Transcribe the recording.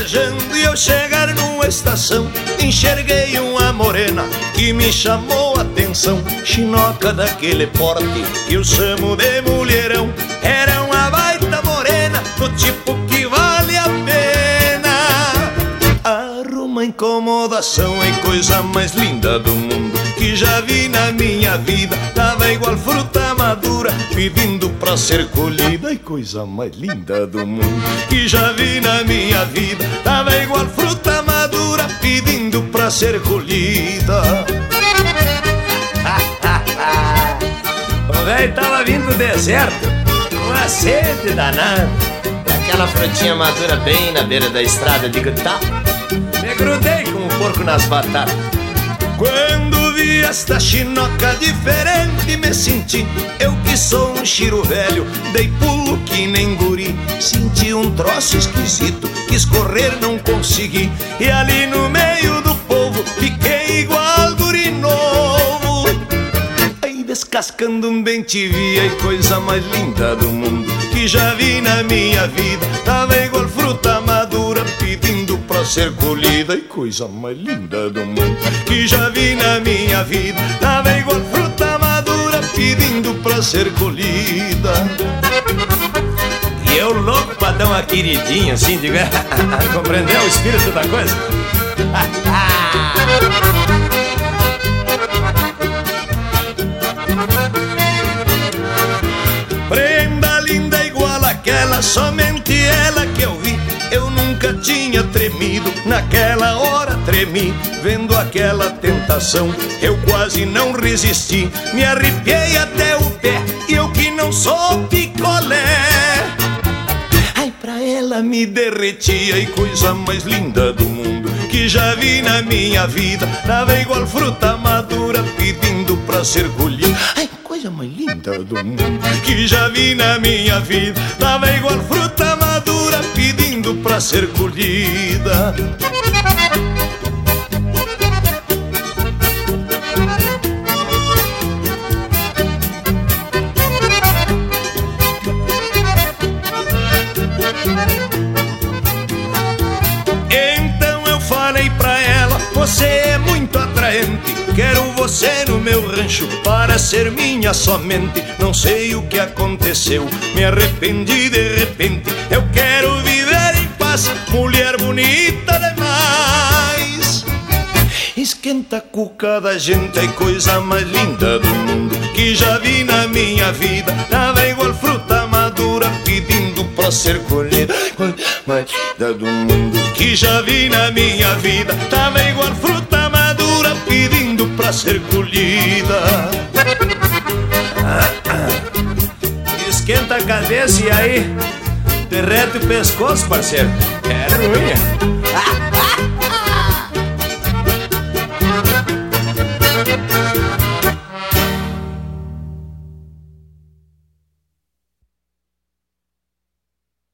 viajando e ao chegar numa estação enxerguei uma morena que me chamou a atenção. Chinoca daquele porte que eu chamo de mulherão. Era uma baita morena do tipo que vale a pena. Arruma incomodação, é coisa mais linda do mundo que já vi na minha vida. Tava igual fruta madura pedindo pra ser colhida. É coisa mais linda do mundo que já vi na minha vida. Tava igual fruta madura pedindo pra ser colhida. O velho tava vindo do deserto, uma sede danada. Aquela frutinha madura bem na beira da estrada. Digo, tá, me grudei como um porco nas batatas. Quando vi esta chinoca diferente me senti, eu que sou um chiro velho, dei pulo que nem guri. Senti um troço esquisito, quis correr, não consegui, e ali no meio do povo fiquei igual guri novo. Aí descascando um bem-te-vi, a coisa mais linda do mundo que já vi na minha vida. Tava igual fruta madura pedindo pra ser colhida. E coisa mais linda do mundo que já vi na minha vida. Tava igual fruta madura pedindo pra ser colhida. E eu louco pra dar uma queridinha assim, digo, compreendeu o espírito da coisa? Prenda linda igual aquela, somente ela que eu vi. Eu nunca tinha tremido, naquela hora tremi. Vendo aquela tentação, eu quase não resisti. Me arrepiei até o pé, e eu que não sou picolé. Ai, pra ela me derretia, e coisa mais linda do mundo que já vi na minha vida. Tava igual fruta madura pedindo pra ser colhida. Ai, coisa mais linda do mundo que já vi na minha vida. Tava igual fruta madura pedindo pra ser colhida. Então eu falei pra ela, você é muito atraente, quero você no meu rancho para ser minha somente. Não sei o que aconteceu, me arrependi de repente. Eu quero viver em paz, mulher bonita demais. Esquenta a cuca da gente, é coisa mais linda do mundo que já vi na minha vida. Tava igual fruta madura pedindo pra ser colhida. Mais linda do mundo que já vi na minha vida. Tava igual fruta madura pedindo pra ser colhida. Esquenta a cabeça e aí derrete o pescoço, parceiro. É ruim.